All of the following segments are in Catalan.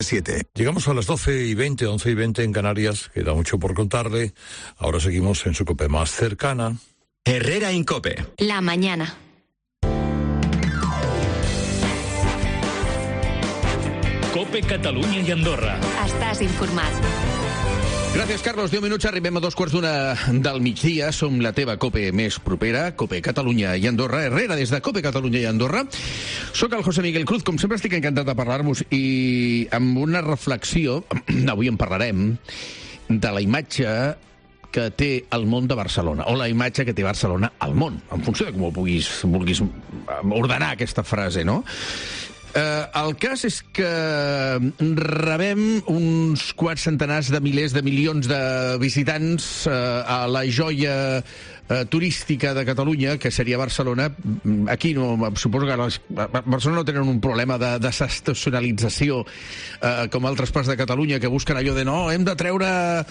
7. Llegamos a las 12:20, 11:20 en Canarias. Queda mucho por contarle. Ahora seguimos en su COPE más cercana. Herrera Incope. La mañana. COPE Catalunya i Andorra. Estàs informat. Gràcies, Carlos. 10 minuts, arribem a 2:15 del migdia. Som la teva COPE més propera, COPE Catalunya i Andorra. Herrera, des de COPE Catalunya i Andorra. Soc el José Miguel Cruz, com sempre estic encantat de parlar-vos i amb una reflexió, avui en parlarem, de la imatge que té el món de Barcelona, o la imatge que té Barcelona al món, en funció de com ho vulguis ordenar aquesta frase, no? El cas és que rebem uns quants centenars de milers de milions de visitants a la joia turística de Catalunya, que seria Barcelona. Aquí no, suposo que a Barcelona no tenen un problema de desestacionalització com altres parts de Catalunya, que busquen allò de no, hem de treure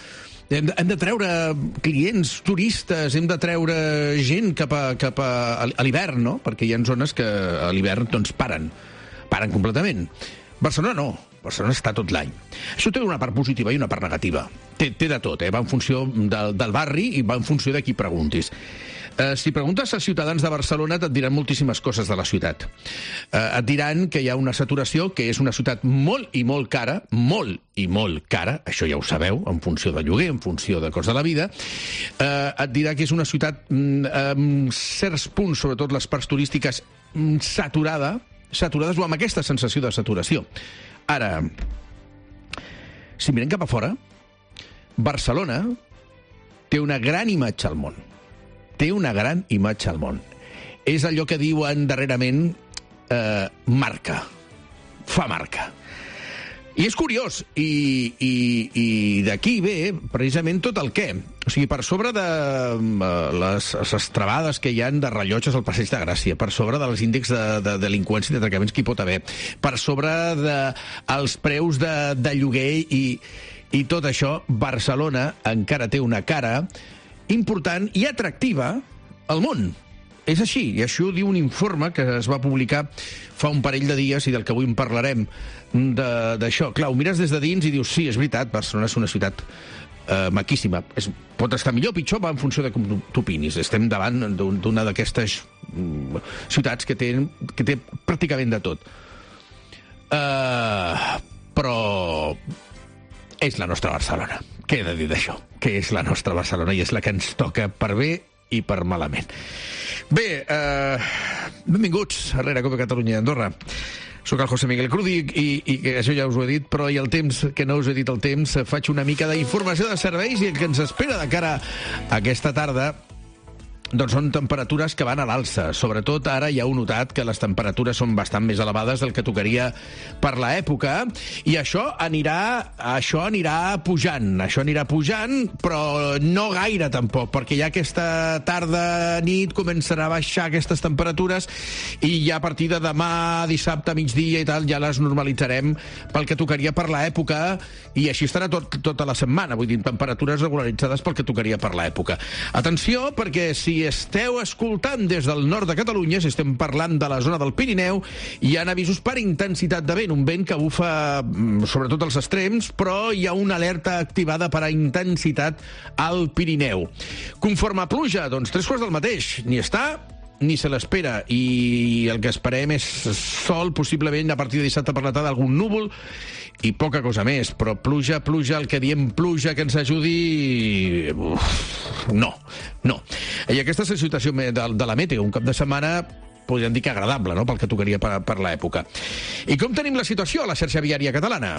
clients, turistes, hem de treure gent cap a l'hivern, no? Perquè hi ha zones que a l'hivern doncs paren completament. Barcelona no. Barcelona està tot l'any. Això té una part positiva i una part negativa. Té de tot, va en funció del barri i va en funció de qui preguntis. Si preguntes als ciutadans de Barcelona et diran moltíssimes coses de la ciutat. Et diran que hi ha una saturació, que és una ciutat molt i molt cara, això ja ho sabeu, en funció de lloguer, en funció de cost de la vida. Et dirà que és una ciutat amb certs punts, sobretot les parts turístiques, saturades o amb aquesta sensació de saturació. Ara, si mirem cap a fora, Barcelona té una gran imatge al món. És allò que diuen darrerament fa marca. I és curiós, i d'aquí ve precisament tot el què. O sigui, per sobre de les estrebades que hi ha de rellotges al Passeig de Gràcia, per sobre dels índexs de delinqüència i d'atracaments que hi pot haver, per sobre dels preus de lloguer i tot això, Barcelona encara té una cara important i atractiva al món. És així, i això ho diu un informe que es va publicar fa un parell de dies i del que avui en parlarem d'això. Clar, ho mires des de dins i dius, sí, és veritat, Barcelona és una ciutat maquíssima. Pot estar millor o pitjor, va en funció de com t'opinis. Estem davant d'una d'aquestes ciutats que té pràcticament de tot. Però és la nostra Barcelona. Què he de dir d'això? Que és la nostra Barcelona i és la que ens toca per bé i per malament. Bé, benvinguts a Herrera, COPE Catalunya i Andorra. Soc el José Miguel Cruz i això ja us ho he dit, però i el temps, que no us he dit el temps, faig una mica d'informació de serveis i el que ens espera de cara a aquesta tarda doncs són temperatures que van a l'alça. Sobretot ara ja heu notat que les temperatures són bastant més elevades del que tocaria per l'època i això anirà pujant, però no gaire tampoc, perquè ja aquesta tarda, nit, començarà a baixar aquestes temperatures i ja a partir de demà, dissabte, migdia i tal, ja les normalitzarem pel que tocaria per l'època i així estarà tota la setmana, vull dir, temperatures regularitzades pel que tocaria per l'època. Atenció, perquè si esteu escoltant des del nord de Catalunya, si estem parlant de la zona del Pirineu, hi ha avisos per intensitat de vent, un vent que bufa sobretot als extrems, però hi ha una alerta activada per a intensitat al Pirineu. Conforme a pluja, doncs 3 quarts del mateix, ni està ni se l'espera, i el que esperem és sol, possiblement a partir de dissabte per la tarda algun núvol i poca cosa més, però pluja, el que diem pluja que ens ajudi... No. I aquesta és la situació de la meteo, un cap de setmana podríem dir que agradable, no?, pel que tocaria per l'època. I com tenim la situació a la xarxa viària catalana?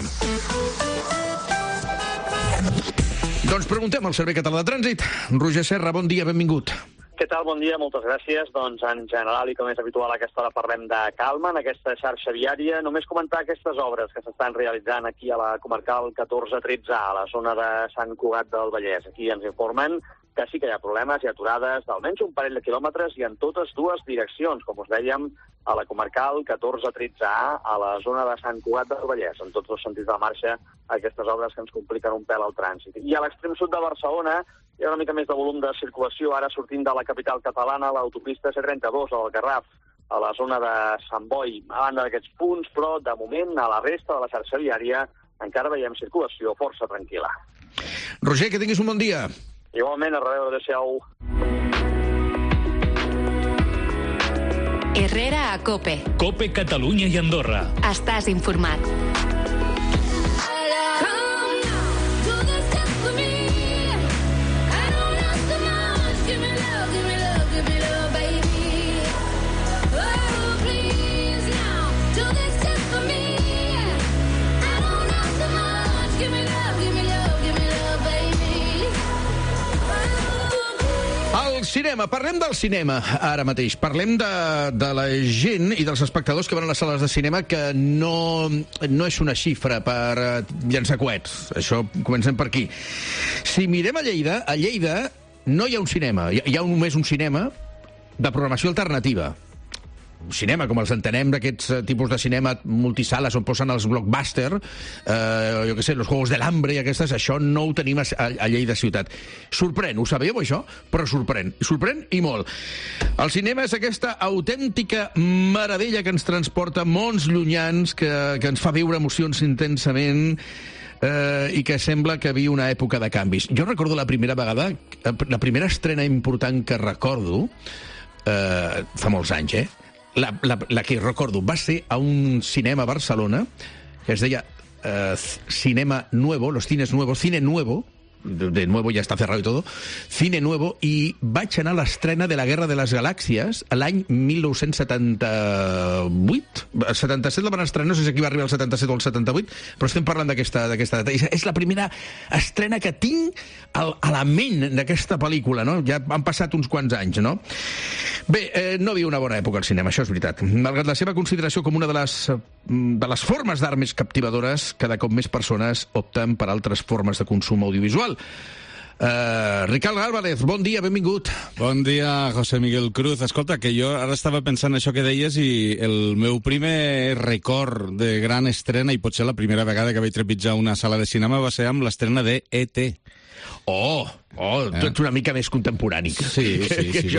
Doncs preguntem al Servei Català de Trànsit. Roger Serra, bon dia, benvingut. Què tal? Bon dia, moltes gràcies. Doncs en general, i com és habitual, a aquesta hora parlem de calma en aquesta xarxa viària. Només comentar aquestes obres que s'estan realitzant aquí a la comarcal 14-13A, a la zona de Sant Cugat del Vallès. Aquí ens informen que sí que hi ha problemes i aturades d'almenys un parell de quilòmetres i en totes dues direccions, com us dèiem, a la comarcal 14-13A, a la zona de Sant Cugat del Vallès, en tots dos sentits de la marxa, aquestes obres que ens compliquen un pèl al trànsit. I a l'extrem sud de Barcelona hi ha una mica més de volum de circulació, ara sortint de la capital catalana, l'autopista C32, al Garraf, a la zona de Sant Boi, a banda d'aquests punts, però de moment a la resta de la xarxa viària encara veiem circulació força tranquil·la. Roger, que tinguis un bon dia. Igualment, a reveure, adéu-siau. Herrera a COPE. COPE Catalunya i Andorra. Estàs informat. El cinema, parlem del cinema ara mateix. Parlem de la gent i dels espectadors que van a les sales de cinema, que no és una xifra per llançar coets. Això comencem per aquí. Si mirem a Lleida no hi ha un cinema, hi ha només un cinema de programació alternativa. Cinema, com els entenem d'aquests tipus de cinema multisales on posen els blockbuster, jo què sé, los Juegos del Hambre i aquestes, això no ho tenim a Lleida ciutat. Sorprèn, ho sabíeu això? Però sorprèn i molt. El cinema és aquesta autèntica meravella que ens transporta a mons llunyans, que ens fa viure emocions intensament, i que sembla que viu una època de canvis. Jo recordo la primera vegada, la primera estrena important que recordo, fa molts anys, la que recordo va ser a un cinema a Barcelona que es deia Cinema Nuevo, los cines nuevos, Cine Nuevo, de nuevo ya está cerrado y todo, Cine Nuevo, i vaig anar a l'estrena de la Guerra de les Galàxies l'any 1978. El 77 la van estrenar, no sé si aquí va arribar el 77 o el 78, però estem parlant d'aquesta data. És la primera estrena que tinc a la ment d'aquesta pel·lícula, no? Ja han passat uns quants anys, no? Bé, no viu una bona època al cinema, això és veritat. Malgrat la seva consideració com una de les formes d'art més captivadores, cada cop més persones opten per altres formes de consum audiovisual. Ricard Álvarez, bon dia, benvingut. Bon dia, José Miguel Cruz. Escolta, que jo ara estava pensant això que deies i el meu primer record de gran estrena, i potser la primera vegada que vaig trepitjar una sala de cinema, va ser amb l'estrena de E.T. Tu ets una mica més contemporani sí. Jo,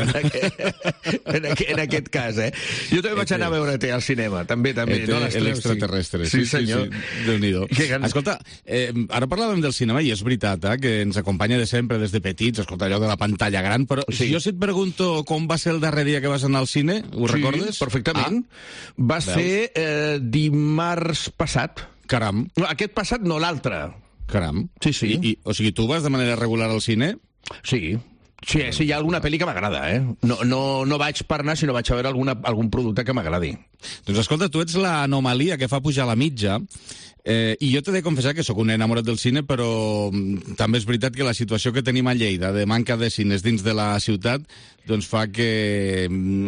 en aquest cas, Jo també vaig anar a veure al cinema, també. L'extraterrestre, sí, senyor. Déu-n'hi-do. Escolta, ara parlàvem del cinema i és veritat, que ens acompanya de sempre, des de petits, escolta, allò de la pantalla gran, però si jo et pregunto com va ser el darrer dia que vas anar al cine, ho recordes? Sí, perfectament. Va ser dimarts passat. Caram. No, aquest passat no, l'altre. Caram. Sí. O sigui, tu vas de manera regular al cine? Sí, hi ha alguna pel·li que m'agrada, No vaig per anar, sinó vaig a veure algun producte que m'agradi. Doncs escolta, tu ets l'anomalia que fa pujar la mitja, i jo t'he de confessar que sóc un enamorat del cine, però també és veritat que la situació que tenim a Lleida, de manca de cines dins de la ciutat, doncs fa que,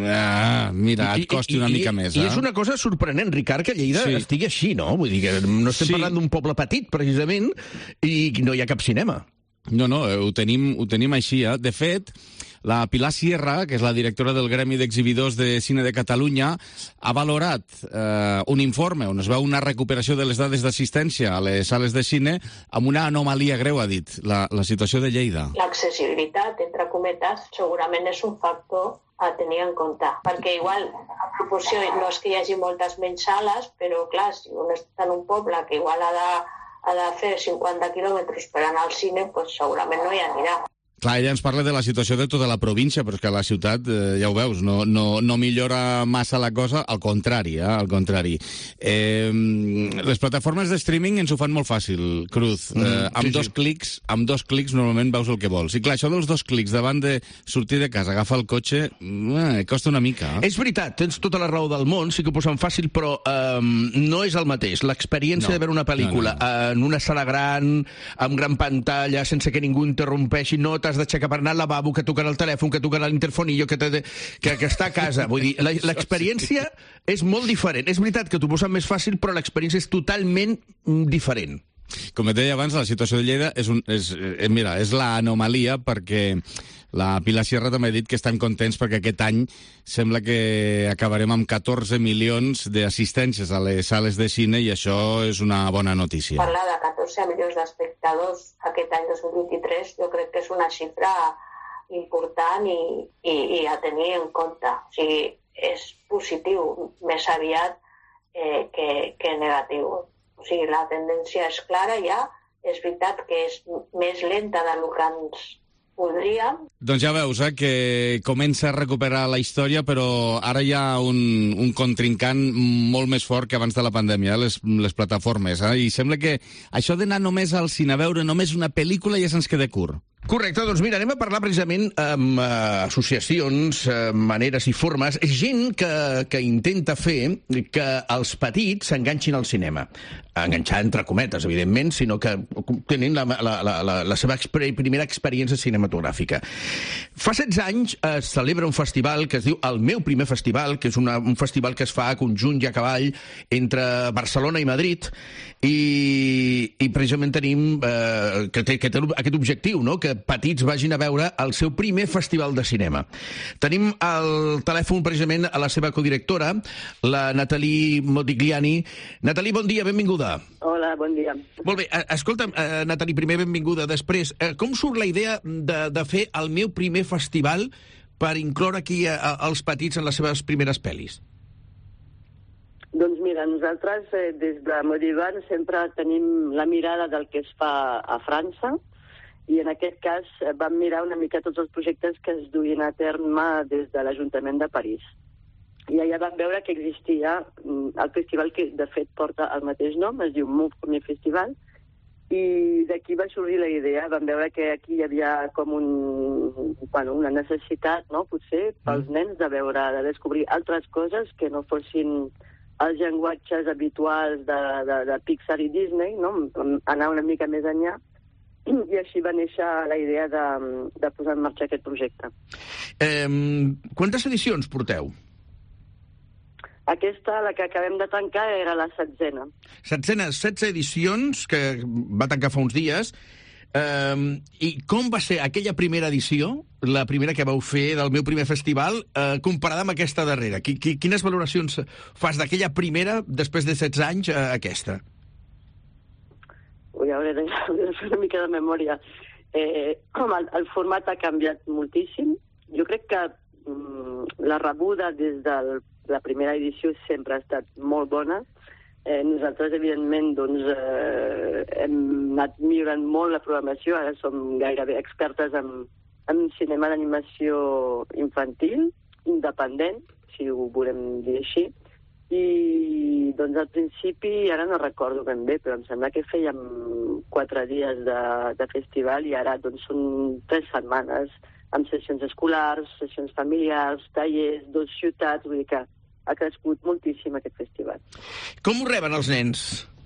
et costi una mica més. I és una cosa sorprenent, Ricard, que Lleida estigui així, no? Vull dir que no estem parlant d'un poble petit, precisament, i no hi ha cap cinema. No, ho tenim així. De fet, la Pilar Sierra, que és la directora del Gremi d'Exhibidors de Cine de Catalunya, ha valorat un informe on es veu una recuperació de les dades d'assistència a les sales de cine amb una anomalia greu, ha dit, la situació de Lleida. L'accessibilitat, entre cometes, segurament és un factor a tenir en compte, perquè igual a proporció no és que hi hagi moltes menys sales, però clar, si un està en un poble que igual ha de fer 50 quilòmetres per anar al cine, doncs segurament no hi anirà. Clar, ella ens parla de la situació de tota la província, però és que a la ciutat, ja ho veus, no millora massa la cosa, al contrari, al contrari. Les plataformes de streaming ens ho fan molt fàcil, Cruz. Amb dos clics normalment veus el que vols. I clar, això dels 2 clics davant de sortir de casa, agafar el cotxe, costa una mica. És veritat, tens tota la raó del món, sí que ho posen fàcil, però no és el mateix. L'experiència de veure una pel·lícula en una sala gran, amb gran pantalla, sense que ningú interrompeixi, no t'has d'aixecar per anar al lavabo, que tocarà el telèfon, que tocarà l'interfonillo, que està a casa. Vull dir, l'experiència és molt diferent. És veritat que t'ho posen més fàcil, però l'experiència és totalment diferent. Com et deia abans, la situació de Lleida és l'anomalia, perquè la Pilar Sierra també ha dit que estan contents perquè aquest any sembla que acabarem amb 14 milions d'assistències a les sales de cine, i això és una bona notícia. Parlar de 14 milions d'espectadors aquest any 2023 jo crec que és una xifra important i a tenir en compte. O sigui, és positiu més aviat que negatiu. O O sigui, la tendència és clara ja, és veritat que és més lenta del que ens podríem. Doncs ja veus, que comença a recuperar la història, però ara hi ha un contrincant molt més fort que abans de la pandèmia, les plataformes. I sembla que això d'anar només al cine a veure només una pel·lícula ja se'ns queda curt. Correcte, doncs mira, anem a parlar precisament amb associacions, maneres i formes, gent que intenta fer que els petits s'enganxin al cinema. Enganxar entre cometes, evidentment, sinó que tenen la seva primera experiència cinematogràfica. Fa 16 anys es celebra un festival que es diu El meu primer festival, que és un festival que es fa a conjunt i a cavall entre Barcelona i Madrid, i precisament tenim que té aquest objectiu, no?, que petits vagin a veure el seu primer festival de cinema. Tenim al telèfon precisament a la seva codirectora, la Nathalie Modigliani. Nathalie, bon dia, benvinguda. Hola, bon dia. Molt bé, escolta'm, Nathalie, primer benvinguda. Després, com surt la idea de fer el meu primer festival per incloure aquí els petits en les seves primeres pel·lis? Doncs mira, nosaltres des de Modivan sempre tenim la mirada del que es fa a França, i en aquest cas vam mirar una mica tots els projectes que es duien a terme des de l'Ajuntament de París. I allà vam veure que existia el festival que de fet porta el mateix nom, es diu Meu primer festival, i d'aquí va sorgir la idea. Vam veure que aquí hi havia com una necessitat, no?, potser, pels nens de descobrir altres coses que no fossin els llenguatges habituals de Pixar i Disney, no?, anar una mica més enllà. I així va néixer la idea de posar en marxa aquest projecte. Quantes edicions porteu? Aquesta, la que acabem de tancar, era la 16a. 16 edicions, que va tancar fa uns dies. I com va ser aquella primera edició, la primera que vau fer del meu primer festival, comparada amb aquesta darrera? Quines valoracions fas d'aquella primera, després de 16 anys, a aquesta? Hauré de fer una mica de memòria. El format ha canviat moltíssim. Jo crec que la rebuda des de la primera edició sempre ha estat molt bona. Nosaltres, evidentment, hem anat millorant molt la programació. Ara som gairebé expertes en cinema d'animació infantil, independent, si ho volem dir així. I, doncs, al principi, ara no recordo ben bé, però em sembla que fèiem 4 dies de festival i ara, doncs, són 3 setmanes amb sessions escolars, sessions familiars, tallers, 2 ciutats, vull dir que ha crescut moltíssim aquest festival. Com ho reben els nens?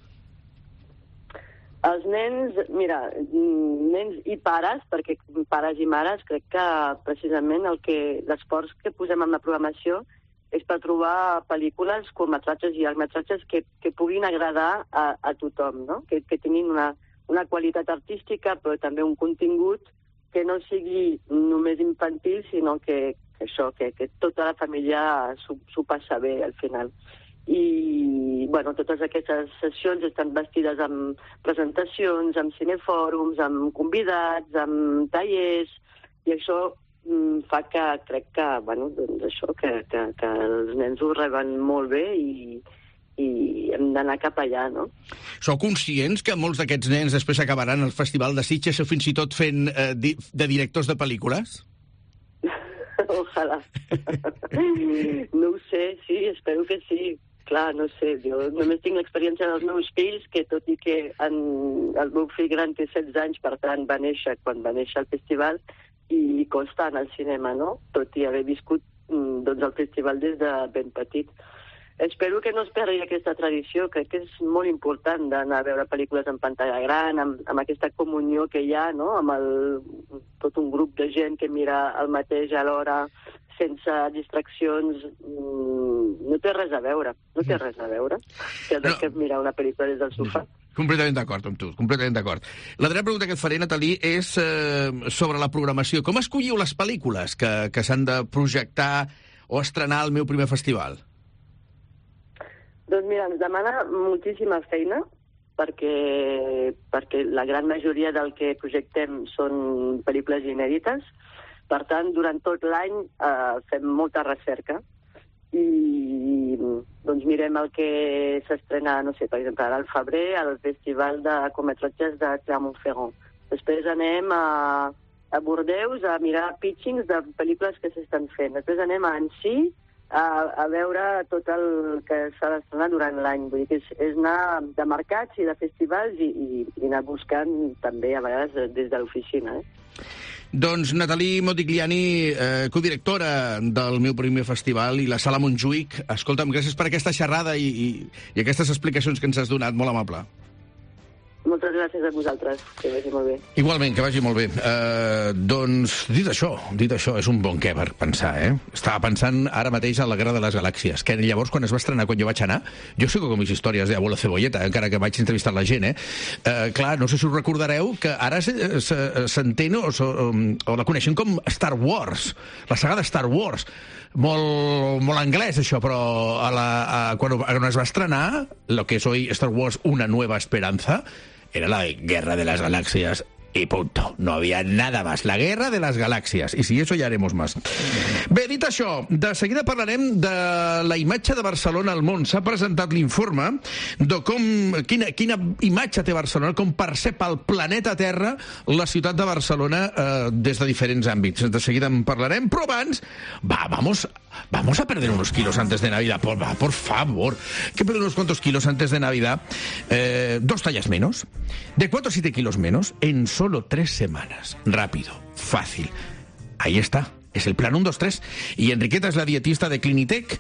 Els nens, mira, nens i pares, perquè pares i mares, crec que precisament l'esforç que posem en la programació és per trobar pel·lícules, curtmetratges i llargmetratges que puguin agradar a tothom, no? Que tinguin una qualitat artística, però també un contingut que no sigui només infantil, sinó que tota la família s'ho passa bé al final. I, bueno, totes aquestes sessions estan vestides amb presentacions, amb cinefòrums, amb convidats, amb tallers, i això fa que crec que, bueno, doncs això, que els nens ho reben molt bé i hem d'anar cap allà, no? Sou conscients que molts d'aquests nens després acabaran al Festival de Sitges o fins i tot fent de directors de pel·lícules? Ojalà. No ho sé, sí, espero que sí. Clar, no sé, jo només tinc l'experiència dels meus fills, que tot i que el meu fill gran té 16 anys, per tant va néixer quan va néixer el festival, i costa anar al cinema, no?, tot i haver viscut doncs, el festival des de ben petit. Espero que no es perdi aquesta tradició. Crec que és molt important d'anar a veure pel·lícules en pantalla gran, amb aquesta comunió que hi ha, no?, amb tot un grup de gent que mira el mateix alhora, sense distraccions. No té res a veure, que mirar una pel·lícula des del sofà. Completament d'acord amb tu, completament d'acord. La darrera pregunta que et faré, Nathalie, és sobre la programació. Com escolliu les pel·lícules que s'han de projectar o estrenar al meu primer festival? Doncs mira, ens demana moltíssima feina, perquè la gran majoria del que projectem són pel·lícules inèdites. Per tant, durant tot l'any fem molta recerca i doncs mirem el que s'estrena, no sé, per exemple, ara al febrer, al Festival de Curtmetratges de Clermont-Ferrand. Després anem a Bordeus a mirar pitchings de pel·lícules que s'estan fent. Després anem a Annecy a veure tot el que s'ha d'estrenar durant l'any. Vull dir que és anar de mercats i de festivals i anar buscant també, a vegades, des de l'oficina. Doncs Nathalie Modigliani, codirectora del meu primer festival, i la Sala Montjuïc, escolta'm, gràcies per aquesta xerrada i aquestes explicacions que ens has donat, molt amable. Moltes gràcies a vosaltres, que vagi molt bé. Igualment, que vagi molt bé. Doncs, dit això, és un bon què per pensar, Estava pensant ara mateix a la Guerra de les Galàxies, que llavors, quan es va estrenar, quan jo vaig anar, jo sé com mis històries d'Abuelo Cebolleta, encara que vaig entrevistar la gent, Clar, no sé si us recordareu que ara s'entén o la coneixem com Star Wars, la saga de Star Wars. Molt anglès, això, però quan es va estrenar, lo que es hoy Star Wars Una Nueva Esperanza, era la Guerra de las Galaxias y punto. No había nada más. La Guerra de las Galàxies. I si eso ya haremos más. Bé, dit això, de seguida parlarem de la imatge de Barcelona al món. S'ha presentat l'informe de quina imatge té Barcelona, com percep el planeta Terra la ciutat de Barcelona des de diferents àmbits. De seguida en parlarem, però abans, vamos a perder unos kilos antes de Navidad. Por favor. Que perder unos cuantos kilos antes de Navidad. 2 tallas menos. De 4 a 7 kilos menos en solo 3 semanas. Rápido, fácil. Ahí está. Es el plan 1, 2, 3. Y Enriqueta es la dietista de Clinitec,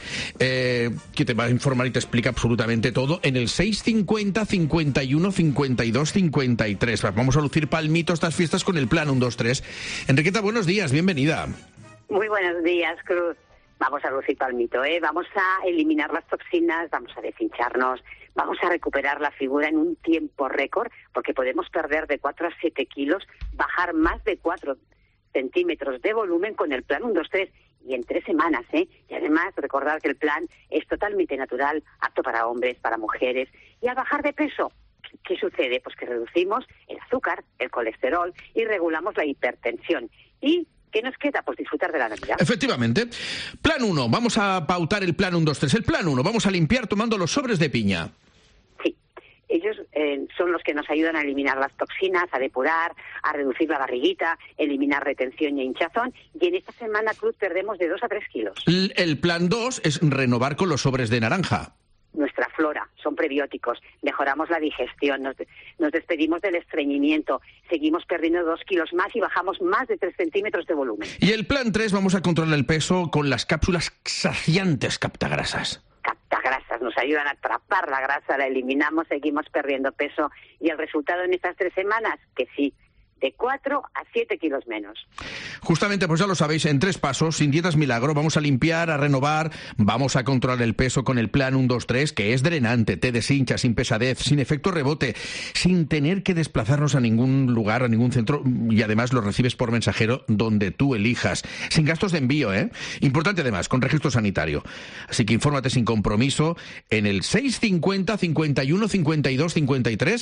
que te va a informar y te explica absolutamente todo en el 650 51 52 53. Vamos a lucir palmito estas fiestas con el plan 1, 2, 3. Enriqueta, buenos días, bienvenida. Muy buenos días, Cruz. Vamos a lucir palmito, Vamos a eliminar las toxinas, vamos a deshincharnos, vamos a recuperar la figura en un tiempo récord, porque podemos perder de 4 a 7 kilos, bajar más de 4 centímetros de volumen con el plan 1, 2, 3, y en 3 semanas, Y además, recordar que el plan es totalmente natural, apto para hombres, para mujeres. Y al bajar de peso, ¿qué sucede? Pues que reducimos el azúcar, el colesterol y regulamos la hipertensión. Y ¿qué nos queda? Pues disfrutar de la Navidad. Efectivamente. Plan 1. Vamos a pautar el plan 1, 2, 3. El plan 1. Vamos a limpiar tomando los sobres de piña. Sí. Ellos son los que nos ayudan a eliminar las toxinas, a depurar, a reducir la barriguita, eliminar retención y hinchazón. Y en esta semana, Cruz, perdemos de 2 a 3 kilos. El plan 2 es renovar con los sobres de naranja. Nuestra flora, son prebióticos, mejoramos la digestión, nos despedimos del estreñimiento, seguimos perdiendo 2 kilos más y bajamos más de 3 centímetros de volumen. Y el plan 3, vamos a controlar el peso con las cápsulas saciantes captagrasas. Captagrasas, nos ayudan a atrapar la grasa, la eliminamos, seguimos perdiendo peso. Y el resultado en estas 3 semanas, que sí, de 4 a 7 kilos menos. Justamente, pues ya lo sabéis, en 3 pasos, sin dietas milagro, vamos a limpiar, a renovar, vamos a controlar el peso con el plan 1, 2, 3, que es drenante, te deshincha, sin pesadez, sin efecto rebote, sin tener que desplazarnos a ningún lugar, a ningún centro, y además lo recibes por mensajero donde tú elijas, sin gastos de envío, Importante además, con registro sanitario. Así que infórmate sin compromiso en el 650 51 52 53,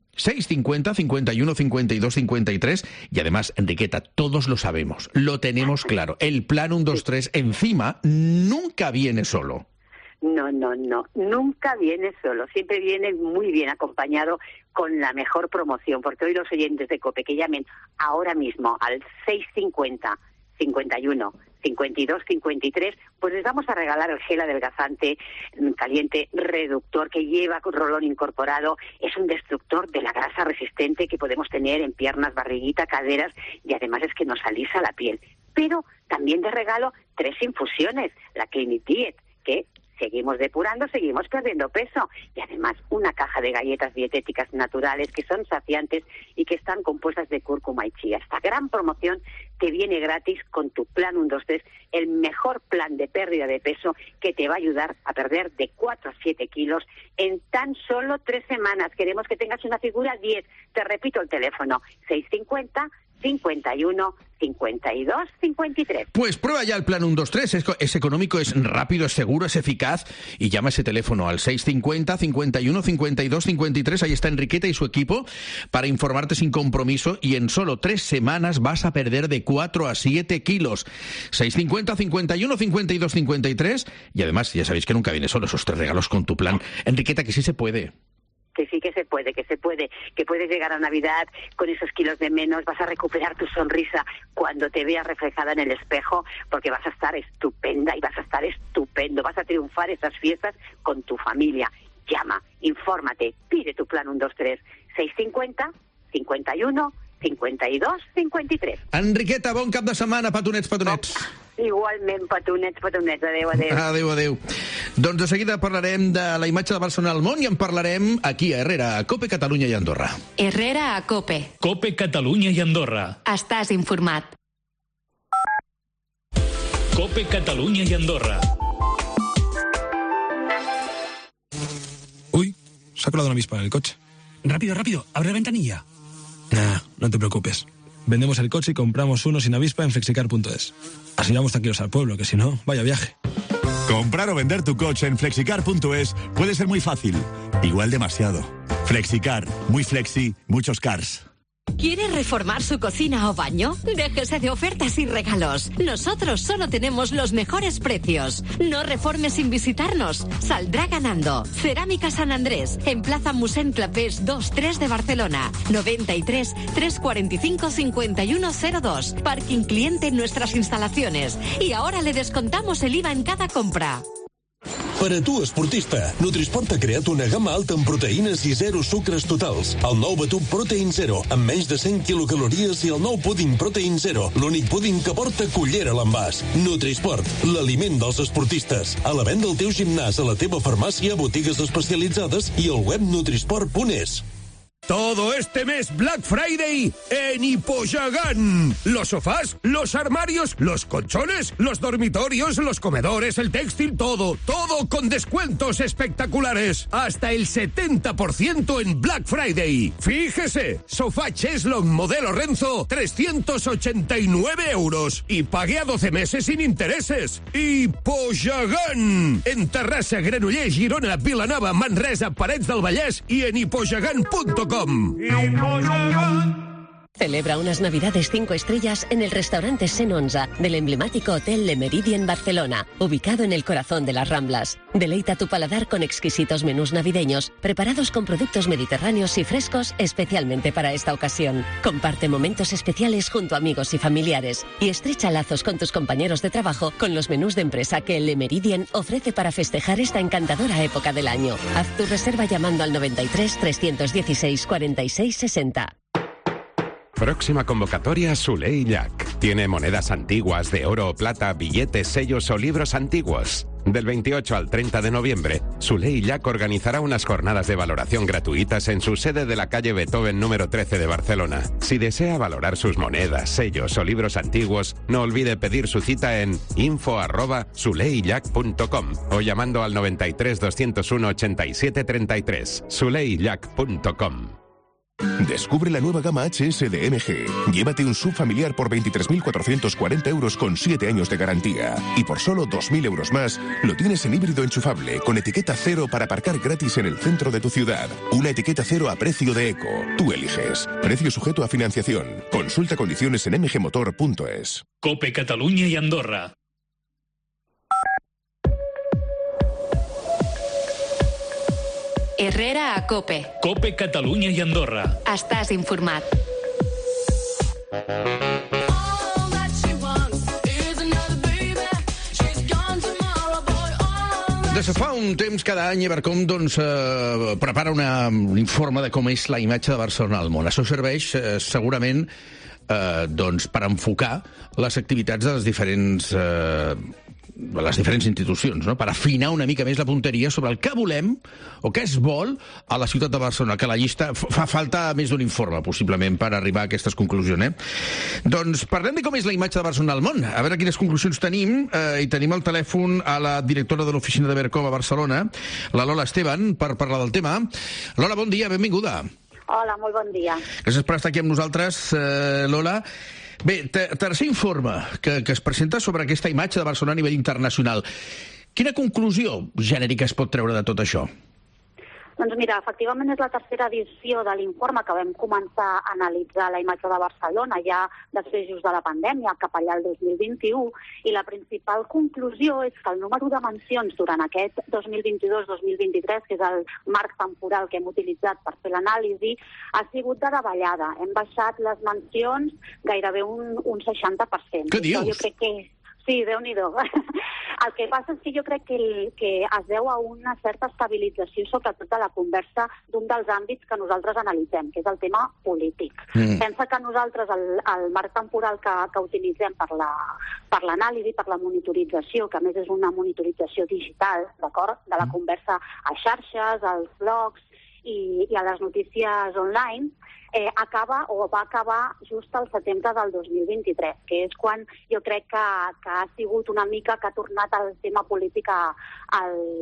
650 51 52 53, y además, Enriqueta, todos lo sabemos, lo tenemos claro. El plan 1, 2, 3 encima nunca viene solo. No, nunca viene solo, siempre viene muy bien acompañado con la mejor promoción, porque hoy los oyentes de COPE que llamen ahora mismo al 650 51 52 53, pues les vamos a regalar el gel adelgazante caliente reductor que lleva rolón incorporado. Es un destructor de la grasa resistente que podemos tener en piernas, barriguita, caderas, y además es que nos alisa la piel. Pero también de regalo 3 infusiones, la Clinic Diet, que seguimos depurando, seguimos perdiendo peso, y además una caja de galletas dietéticas naturales que son saciantes y que están compuestas de cúrcuma y chía. Esta gran promoción te viene gratis con tu plan 1, 2, 3, el mejor plan de pérdida de peso que te va a ayudar a perder de 4 a 7 kilos en tan solo 3 semanas. Queremos que tengas una figura 10. Te repito el teléfono, 650 51 52 53. Pues prueba ya el plan 123, es económico, es rápido, es seguro, es eficaz y llama a ese teléfono al 650 51 52 53, ahí está Enriqueta y su equipo para informarte sin compromiso y en solo 3 semanas vas a perder de 4 a 7 kilos. 650 51 52 53 y además ya sabéis que nunca viene solo esos 3 regalos con tu plan. Enriqueta, que sí se puede. Que sí que se puede, que puedes llegar a Navidad con esos kilos de menos, vas a recuperar tu sonrisa cuando te veas reflejada en el espejo, porque vas a estar estupenda y vas a estar estupendo, vas a triunfar estas fiestas con tu familia. Llama, infórmate, pide tu plan 123, 650 51 52 53. Enriqueta, bon cap de setmana, petonets. Igualment, petonets. Adéu. Doncs de seguida parlarem de la imatge de Barcelona al món i en parlarem aquí a Herrera, a COPE, Catalunya i Andorra. Herrera a COPE. COPE, Catalunya i Andorra. Estàs informat. COPE, Catalunya i Andorra. Uy, se ha colado una avispa en el coche. Rápido, abre la ventanilla. Nah, no te preocupes. Vendemos el coche y compramos uno sin avispa en flexicar.es. Así vamos tranquilos al pueblo, que si no, vaya viaje. Comprar o vender tu coche en flexicar.es puede ser muy fácil. Igual demasiado. Flexicar. Muy flexi, muchos cars. ¿Quiere reformar su cocina o baño? Déjese de ofertas y regalos. Nosotros solo tenemos los mejores precios. No reforme sin visitarnos. Saldrá ganando. Cerámica San Andrés, en Plaza Mossèn Clapés 2-3 de Barcelona. 93 345 5102. Parking cliente en nuestras instalaciones. Y ahora le descontamos el IVA en cada compra. Per a tu, esportista, Nutrisport ha creat una gamma alta en proteïnes i 0 sucres totals. El nou batut Protein Zero, amb menys de 100 quilocalories, i el nou púding Protein Zero, l'únic púding que porta cullera a l'envàs. Nutrisport, l'aliment dels esportistes. A la venda al teu gimnàs, a la teva farmàcia, botigues especialitzades i al web nutrisport.es. Todo este mes Black Friday en Hipoyagán. Los sofás, los armarios, los colchones, los dormitorios, los comedores, el textil, todo con descuentos espectaculares. Hasta el 70% en Black Friday. Fíjese, sofá Cheslong modelo Renzo, 389 euros. Y pague a 12 meses sin intereses. Hipoyagán. En Terrassa, Granollers, Girona, Vilanova, Manresa, Parets del Vallès y en hipoyagán.com. Celebra unas Navidades 5 estrellas en el restaurante Sen 11 del emblemático Hotel Le Méridien Barcelona, ubicado en el corazón de las Ramblas. Deleita tu paladar con exquisitos menús navideños, preparados con productos mediterráneos y frescos especialmente para esta ocasión. Comparte momentos especiales junto a amigos y familiares y estrecha lazos con tus compañeros de trabajo con los menús de empresa que el Le Méridien ofrece para festejar esta encantadora época del año. Haz tu reserva llamando al 93 316 46 60. Próxima convocatoria Soler y Llach. Tiene monedas antiguas de oro o plata, billetes, sellos o libros antiguos. Del 28 al 30 de noviembre, Soler y Llach organizará unas jornadas de valoración gratuitas en su sede de la calle Beethoven número 13 de Barcelona. Si desea valorar sus monedas, sellos o libros antiguos, no olvide pedir su cita en info@soleryllach.com o llamando al 93 201 87 33. soleryllach.com. Descubre la nueva gama HS de MG. Llévate un SUV familiar por 23.440 euros con 7 años de garantía. Y por solo 2.000 euros más, lo tienes en híbrido enchufable, con etiqueta cero para aparcar gratis en el centro de tu ciudad. Una etiqueta cero a precio de eco. Tú eliges. Precio sujeto a financiación. Consulta condiciones en mgmotor.es. COPE, Catalunya i Andorra. Herrera a COPE. COPE, Catalunya i Andorra. Estàs informat. Des de fa un temps, cada any, Evercom prepara un informe de com és la imatge de Barcelona al món. Això serveix segurament per enfocar les activitats de les diferents institucions, no? Per afinar una mica més la punteria sobre el que volem o què es vol a la ciutat de Barcelona, que la llista fa falta més d'un informe, possiblement, per arribar a aquestes conclusions. Doncs parlem de com és la imatge de Barcelona al món, a veure quines conclusions tenim, i tenim al telèfon a la directora de l'oficina de Evercom a Barcelona, la Lola Esteban, per parlar del tema. Lola, bon dia, benvinguda. Hola, molt bon dia. Gràcies per estar aquí amb nosaltres, Lola. Bé, tercer informe que es presenta sobre aquesta imatge de Barcelona a nivell internacional. Quina conclusió genèrica es pot treure de tot això? Doncs mira, efectivament és la tercera edició de l'informe que vam començar a analitzar la imatge de Barcelona ja després just de la pandèmia, cap allà el 2021, i la principal conclusió és que el número de mencions durant aquest 2022-2023, que és el marc temporal que hem utilitzat per fer l'anàlisi, ha sigut de davallada. Hem baixat les mencions gairebé un 60%. Què dius? Jo crec que... Sí, Déu-n'hi-do. El que passa és que jo crec que es deu a una certa estabilització, sobretot de la conversa d'un dels àmbits que nosaltres analitzem, que és el tema polític. Pensa que nosaltres el marc temporal que utilitzem per l'anàlisi, per la monitorització, que a més és una monitorització digital, d'acord, de la conversa a xarxes, als blogs i a les notícies online, va acabar just al setembre del 2023, que és quan jo crec que ha sigut una mica que ha tornat el tema polític a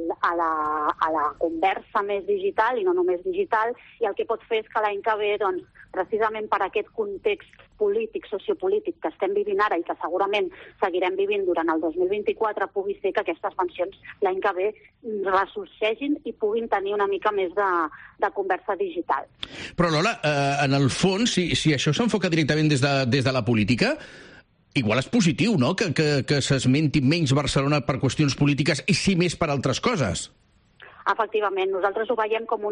la conversa més digital, i no només digital, i el que pot fer és que l'any que ve, doncs, precisament per aquest context polític, sociopolític que estem vivint ara i que segurament seguirem vivint durant el 2024, pugui ser que aquestes mencions l'any que ve ressorgeixin i puguin tenir una mica més de conversa digital. Però Lola, en el fons, si això s'enfoca directament des de la política, igual és positiu, no?, que s'esmenti menys Barcelona per qüestions polítiques i sí més per altres coses. Efectivament, nosaltres ho veiem com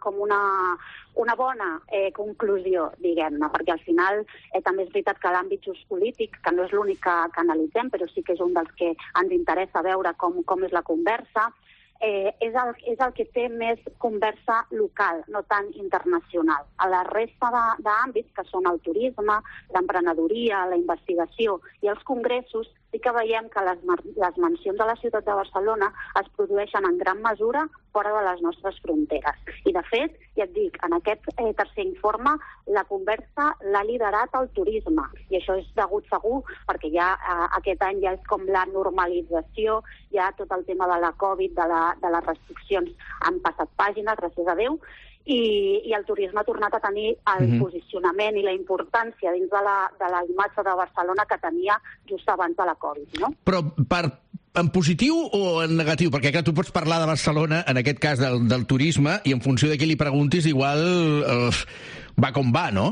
una bona conclusió, diguem-ne, perquè al final també és veritat que l'àmbit just polític, que no és l'únic que analitzem, però sí que és un dels que ens interessa veure com és la conversa, és el que té més conversa local, no tan internacional. A la resta d'àmbits, que són el turisme, l'emprenedoria, la investigació i els congressos, sí que veiem que les mencions a la ciutat de Barcelona es produeixen en gran mesura fora de les nostres fronteres. I, de fet, ja et dic, en aquest tercer informe, la conversa l'ha liderat el turisme. I això és degut segur, perquè ja aquest any ja és com la normalització, ja tot el tema de la Covid, de les restriccions han passat pàgina, gràcies a Déu, i el turisme ha tornat a tenir el posicionament i la importància dins de la imatge de Barcelona que tenia just abans de la Covid, no? Però en positiu o en negatiu? Perquè clar, tu pots parlar de Barcelona, en aquest cas del turisme, i en funció de qui li preguntis, igual va com va, no?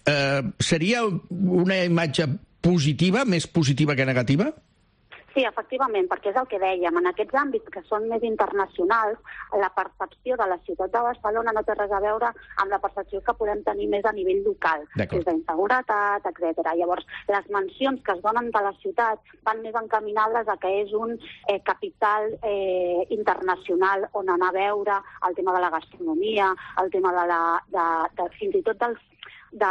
Seria una imatge positiva, més positiva que negativa? Sí, efectivament, perquè és el que dèiem. En aquests àmbits que són més internacionals, la percepció de la ciutat de Barcelona no té res a veure amb la percepció que podem tenir més a nivell local, des d'inseguretat, etc. Llavors, les mencions que es donen de la ciutat van més encaminades a que és un capital internacional on anar a veure el tema de la gastronomia, el tema de fins i tot de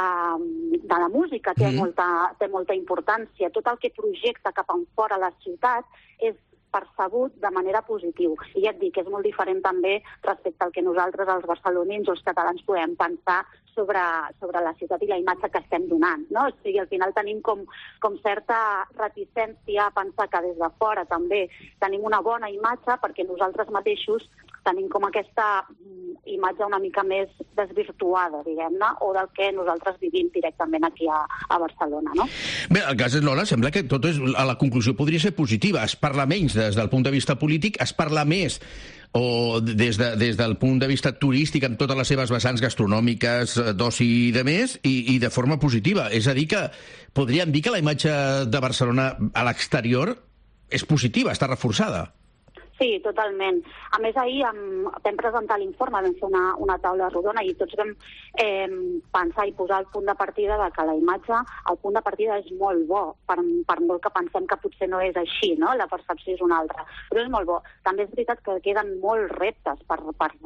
la música té molta importància. Tot el que projecta cap enfora la ciutat és percebut de manera positiva. I ja et dic, és molt diferent també respecte al que nosaltres, els barcelonins o els catalans, podem pensar sobre la ciutat i la imatge que estem donant, no? O sigui, al final tenim com certa reticència a pensar que des de fora també tenim una bona imatge, perquè nosaltres mateixos tenim com aquesta imatge una mica més desvirtuada, diguem-ne, o del que nosaltres vivim directament aquí a Barcelona, no? Bé, el cas és, Lola, sembla que tot a la conclusió podria ser positiva. Es parla menys des del punt de vista polític, es parla més o des del punt de vista turístic amb totes les seves vessants gastronòmiques, d'oci i de més, i de forma positiva. És a dir, que podríem dir que la imatge de Barcelona a l'exterior és positiva, està reforçada. Sí, totalment. A més, ahir vam presentar l'informe, vam fer una taula rodona i tots vam pensar i posar el punt de partida de que la imatge, el punt de partida és molt bo, per molt que pensem que potser no és així, no? La percepció és una altra, però és molt bo. També és veritat que queden molts reptes per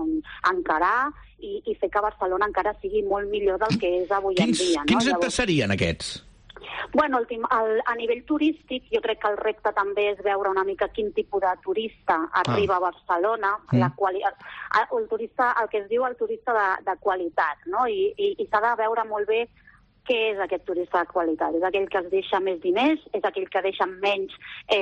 encarar i fer que Barcelona encara sigui molt millor del que és avui en dia. Quins reptes serien aquests? Bueno, a nivell turístic, jo crec que el repte també és veure una mica quin tipus de turista arriba a Barcelona, el que es diu el turista de qualitat, no? I s'ha de veure molt bé què és aquest turista de qualitat? És aquell que es deixa més diners? És aquell que deixa menys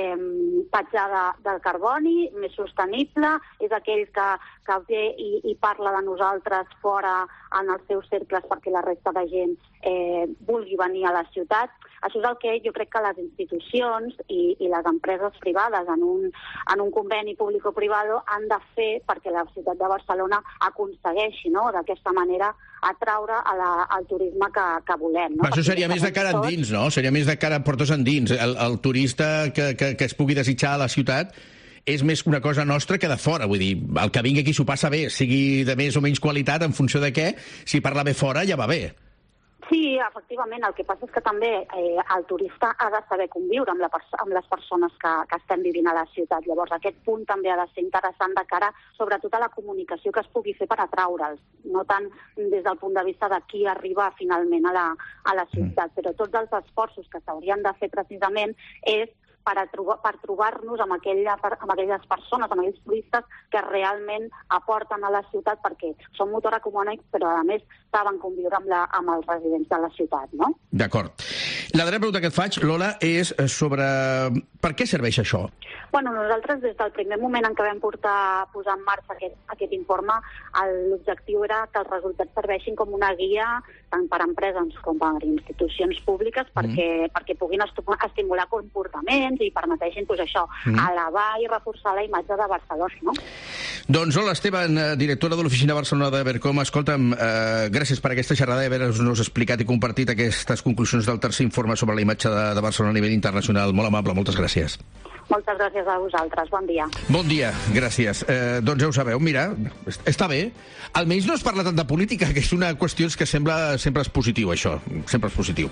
petjada del carboni, més sostenible? És aquell que ve i parla de nosaltres fora en els seus cercles perquè la resta de gent vulgui venir a la ciutat? Això és el que jo crec que les institucions i les empreses privades en un conveni público-privado han de fer perquè la ciutat de Barcelona aconsegueixi, no?, d'aquesta manera atraure al turisme que volem. No? Això seria més de cara endins, no? Seria més de cara portes endins. El turista que es pugui desitjar a la ciutat és més una cosa nostra que de fora. Vull dir, el que vingui aquí s'ho passa bé, sigui de més o menys qualitat en funció de què, si parla bé fora ja va bé. Sí, efectivament. El que passa és que també el turista ha de saber conviure amb les persones que estem vivint a la ciutat. Llavors, aquest punt també ha de ser interessant de cara, sobretot a la comunicació que es pugui fer per atraure'ls, no tant des del punt de vista de qui arriba finalment a la ciutat, però tots els esforços que s'haurien de fer precisament és per trobar-nos amb aquelles persones, amb aquells turistes que realment aporten a la ciutat perquè són motor econòmic, però a més saben conviure amb els residents de la ciutat, no? D'acord. La darrera pregunta que et faig, Lola, és sobre per què serveix això? Bueno, nosaltres des del primer moment en què vam posar en marxa aquest informe, l'objectiu era que els resultats serveixin com una guia tant per empreses com per institucions públiques perquè puguin estimular comportaments i permeteixin, doncs això, elevar i reforçar la imatge de Barcelona, no? Doncs Lola Esteban, directora de l'Oficina Barcelona de Vercom, escolta'm, gràcies per aquesta xerrada i haver-nos explicat i compartit aquestes conclusions del tercer informe sobre la imatge de Barcelona a nivell internacional. Molt amable, moltes gràcies. Moltes gràcies a vosaltres, bon dia. Bon dia, gràcies. Doncs ja ho sabeu, mira, està bé. Almenys no es parla tant de política, que és una qüestió que sempre és positiu, això. Sempre és positiu.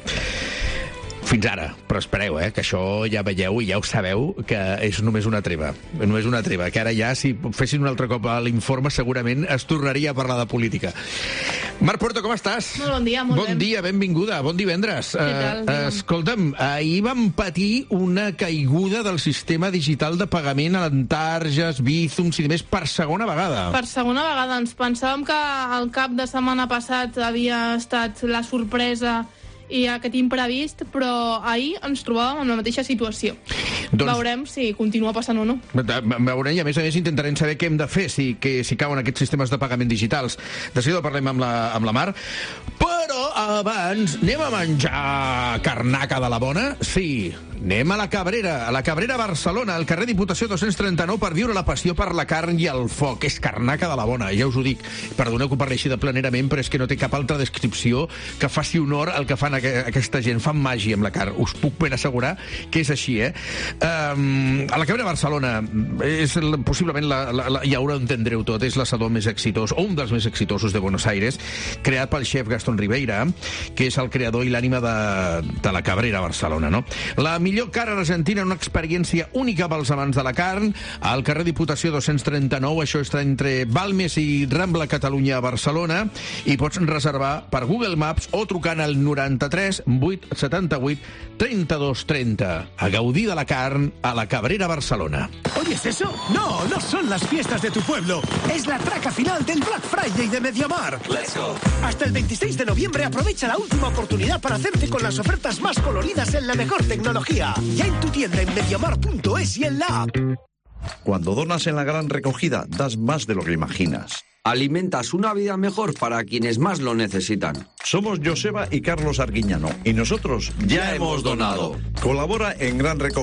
Fins ara, però espereu, que això ja veieu i ja ho sabeu, que és només una treva. Només una treva, que ara ja, si fessin un altre cop l'informe, segurament es tornaria a parlar de política. Marc Porto, com estàs? Molt bon dia, molt bé. Bon dia, benvinguda, bon divendres. Què tal? Escolta'm, ahir vam patir una caiguda del sistema digital de pagament a l'Antarges, Bizums i demés per segona vegada. Per segona vegada. Ens pensàvem que el cap de setmana passat havia estat la sorpresa i aquest imprevist, però ahir ens trobàvem en la mateixa situació. Veurem si continua passant o no. Veurem, i a més intentarem saber què hem de fer si cauen aquests sistemes de pagament digitals. De seguida parlem amb la Mar. Però abans anem a menjar carnaca de la bona? Sí, anem a la Cabrera Barcelona, al carrer Diputació 239, per viure la passió per la carn i el foc. És carnaca de la bona, ja us ho dic. Perdoneu que ho parli així de planerament, però és que no té cap altra descripció que faci honor al que fan aquesta gent. Fan màgia amb la carn, us puc ben assegurar que és així, a la Cabrera Barcelona és possiblement, ja ho entendreu tot, és l'assador més exitós, o un dels més exitosos de Buenos Aires, creat pel xef Gastón Ribeira, que és el creador i l'ànima de la Cabrera Barcelona, no? La millor carn argentina, una experiència única pels amants de la carn, al carrer Diputació 239, això està entre Balmes i Rambla Catalunya a Barcelona, i pots reservar per Google Maps o trucant al 93 878 32 30. A gaudir de la carn a la Cabrera Barcelona. ¿Oyes eso? No, no son las fiestas de tu pueblo. Es la traca final del Black Friday de Mediamar. Let's go. Hasta el 26 de noviembre aprovecha la última oportunidad para hacerte con las ofertas más coloridas en la mejor tecnología. Ya en tu tienda en mediamar.es y en la app. Cuando donas en la gran recogida, das más de lo que imaginas. Alimentas una vida mejor para quienes más lo necesitan. Somos Joseba y Carlos Arguiñano y nosotros ya hemos donado. Colabora en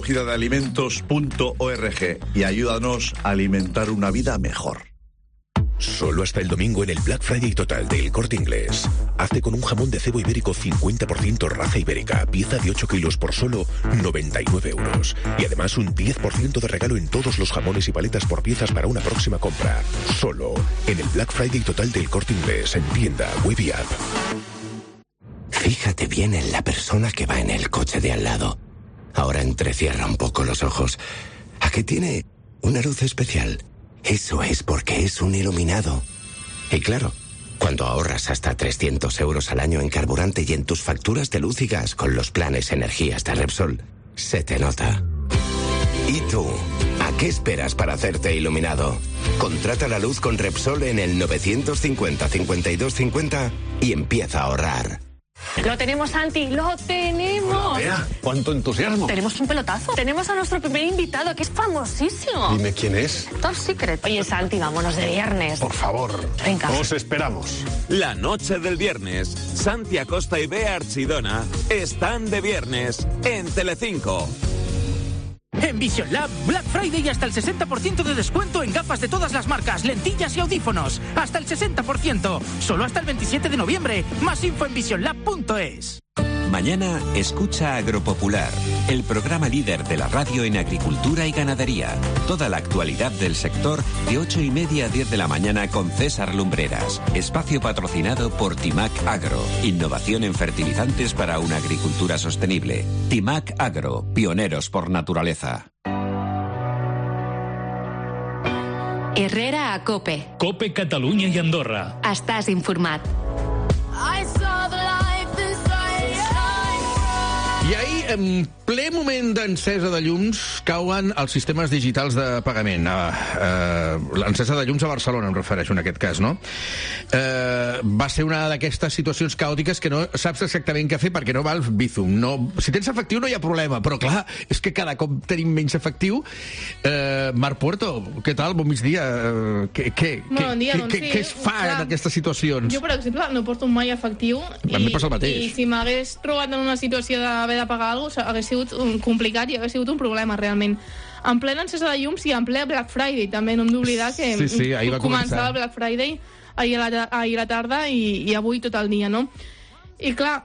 granrecogidadealimentos.org y ayúdanos a alimentar una vida mejor. Solo hasta el domingo en el Black Friday total de El Corte Inglés. Hazte con un jamón de cebo ibérico 50% raza ibérica, pieza de 8 kilos por solo 99 euros. Y además un 10% de regalo en todos los jamones y paletas por piezas para una próxima compra. Solo en el Black Friday total del Corte Inglés, en tienda, web y app. Fíjate bien en la persona que va en el coche de al lado. Ahora entrecierra un poco los ojos. ¿A qué tiene una luz especial? Eso es porque es un iluminado. Y claro, cuando ahorras hasta 300 euros al año en carburante y en tus facturas de luz y gas con los planes energías de Repsol, se te nota. ¿Y tú? ¿A qué esperas para hacerte iluminado? Contrata la luz con Repsol en el 950 52 50 y empieza a ahorrar. Lo tenemos, Santi, lo tenemos. Vea, cuánto entusiasmo. Tenemos un pelotazo. Tenemos a nuestro primer invitado, que es famosísimo. Dime quién es. Top Secret. Oye, Santi, vámonos de viernes. Por favor. Venga. Os esperamos. La noche del viernes, Santi Acosta y Bea Archidona están de viernes en Telecinco. En Vision Lab, Black Friday y hasta el 60% de descuento en gafas de todas las marcas, lentillas y audífonos. Hasta el 60%. Solo hasta el 27 de noviembre. Más info en visionlab.es. Mañana escucha Agropopular, el programa líder de la radio en agricultura y ganadería. Toda la actualidad del sector de 8:30 a 10 de la mañana con César Lumbreras. Espacio patrocinado por Timac Agro. Innovación en fertilizantes para una agricultura sostenible. Timac Agro, pioneros por naturaleza. Herrera a Cope. Cope Catalunya i Andorra. Estàs informat. I ahir, en ple moment d'encesa de llums, cauen els sistemes digitals de pagament. L'encesa de llums a Barcelona, em refereixo en aquest cas, no? Va ser una d'aquestes situacions caòtiques que no saps exactament què fer perquè no va el Bizum. No, si tens efectiu no hi ha problema, però clar, és que cada cop tenim menys efectiu. Marc Puerto, què tal? Bon migdia. Bon dia, doncs sí. Què es fa en aquestes situacions? Jo, per exemple, no porto mai efectiu. A mi passa el mateix. I si m'hagués trobat en una situació d'haver de pagar alguna cosa, hagués sigut complicat i hagués sigut un problema, realment. En plena encesa de llums i en ple Black Friday, també no hem d'oblidar que ahir va començava el Black Friday ahir a la tarda i avui tot el dia, no? I clar,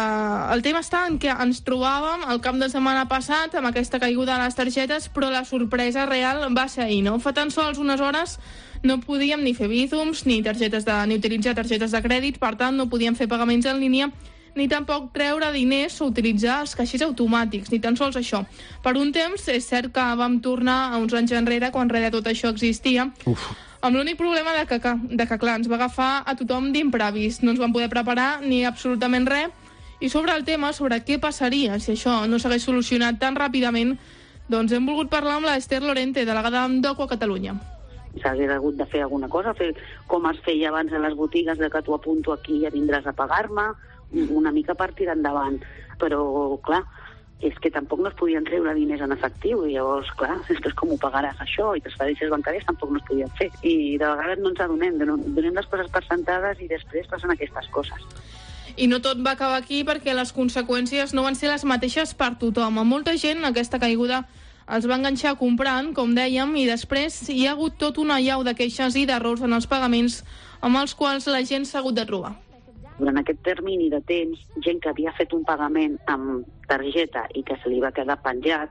el tema està en que ens trobàvem el cap de setmana passat amb aquesta caiguda de les targetes, però la sorpresa real va ser ahir, no? Fa tan sols unes hores no podíem ni fer Bizums, ni utilitzar targetes de crèdit, per tant no podíem fer pagaments en línia, ni tampoc treure diners o utilitzar els caixers automàtics, ni tan sols això. Per un temps, és cert que vam tornar a uns anys enrere, quan res de tot això existia, amb l'únic problema de que clar, ens va agafar a tothom d'imprevist. No ens vam poder preparar ni absolutament res, i sobre el tema, sobre què passaria si això no s'hagués solucionat tan ràpidament, doncs hem volgut parlar amb l'Ester Lorente, delegada d'Endokwa a Catalunya. S'hagués hagut de fer alguna cosa, fer com es feia abans a les botigues, de que t'ho apunto aquí i ja vindràs a pagar-me, una mica per tirar endavant, però clar, és que tampoc no es podien treure diners en efectiu, i llavors, clar, és com ho pagaràs això, i transferències bancàries tampoc no es podien fer, i de vegades no ens adonem, donem les coses per sentades i després passen aquestes coses. I no tot va acabar aquí, perquè les conseqüències no van ser les mateixes per tothom. A molta gent aquesta caiguda els va enganxar comprant, com dèiem, i després hi ha hagut tot una allau de queixes i d'errors en els pagaments amb els quals la gent s'ha hagut de trobar. Durant aquest termini de temps, gent que havia fet un pagament amb targeta i que se li va quedar penjat,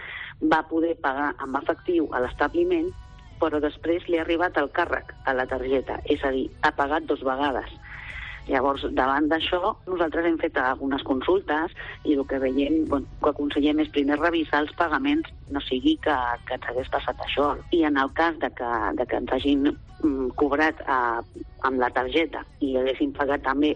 va poder pagar amb efectiu a l'establiment, però després li ha arribat el càrrec a la targeta, és a dir, ha pagat 2 vegades. Llavors, davant d'això, nosaltres hem fet algunes consultes i el que veiem, que aconsellem és primer revisar els pagaments, no sigui que ens hagués passat això. I en el cas de que ens hagin cobrat amb la targeta i haguéssim pagat també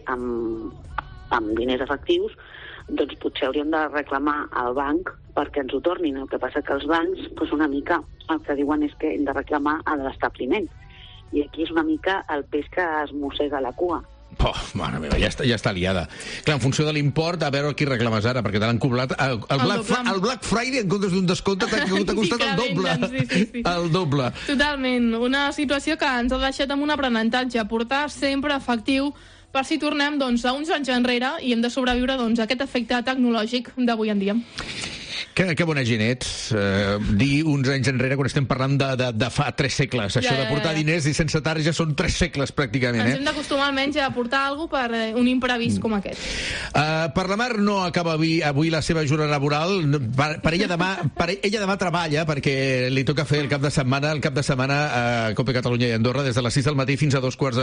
amb diners efectius, doncs potser hauríem de reclamar al banc perquè ens ho tornin. El que passa que els bancs, una mica, el que diuen és que hem de reclamar a l'establiment. I aquí és una mica el peix que es mossega la cua. Mare meva, ja està liada. Clar, en funció de l'import, a veure qui reclames ara, perquè te l'han cobrat el Black Friday, en comptes d'un descompte, t'ha costat el doble. Sí. El doble. Totalment. Una situació que ens ha deixat amb un aprenentatge, portar sempre efectiu per si tornem a uns anys enrere i hem de sobreviure a aquest efecte tecnològic d'avui en dia. Que bona gent ets. Dir uns anys enrere, quan estem parlant de fa 3 segles. Això de portar diners i sense tarja són 3 segles, pràcticament. Ens hem d'acostumar almenys a portar alguna cosa per un imprevist com aquest. Per la Mar no acaba avui la seva jornada laboral. Ella demà treballa, perquè li toca fer el cap de setmana a Cope Catalunya i Andorra, des de les 6 del matí fins a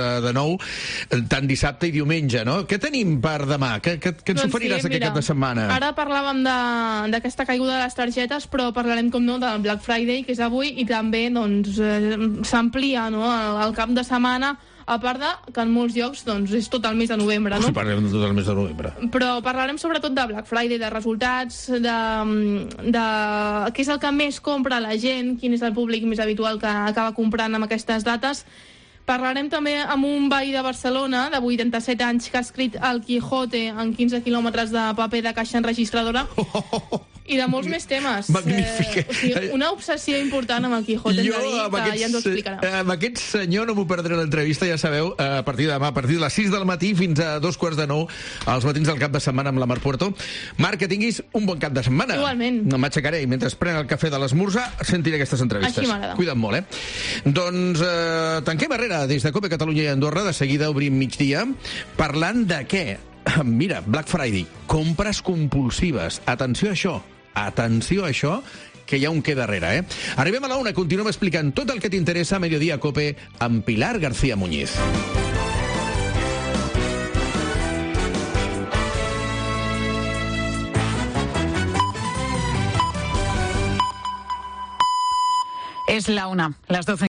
2:45, tant dissabte i diumenge, no? Què tenim per demà? Què ens oferiràs aquest cap de setmana? Ara parlàvem d'aquesta caiguda de les targetes, però parlarem, com no, del Black Friday, que és avui, i també s'amplia el cap de setmana, a part que en molts llocs és tot el mes de novembre, no? Parlem de tot el mes de novembre. Però parlarem sobretot de Black Friday, de resultats, de què és el que més compra la gent, quin és el públic més habitual que acaba comprant amb aquestes dates. Parlarem també amb un veí de Barcelona, de 87 anys, que ha escrit El Quijote en 15 quilòmetres de paper de caixa enregistradora. I de molts més temes. Magnífic. O sigui, una obsessió important amb el Quijote, hem de dir, que ja ens ho explicarà. Amb aquest senyor no m'ho perdré l'entrevista, ja sabeu, a partir de demà, a partir de les 6 del matí fins a 2:45, als matins del cap de setmana amb la Mar Puerto. Marc, que tinguis un bon cap de setmana. Igualment. No m'aixecaré i mentre pren el cafè de l'esmorzar sentiré aquestes entrevistes. Així m'agrada. Cuida't molt, Doncs tanquem Herrera des de COPE Catalunya i Andorra. De seguida obrim migdia. Parlant de què? Mira, Black Friday, compres compulsives. Atenció a això, que hi ha un què darrere, Arribem a la 1, continuem explicant tot el que t'interessa a Mediodía COPE amb Pilar García Muñiz. Es la 1, las 12.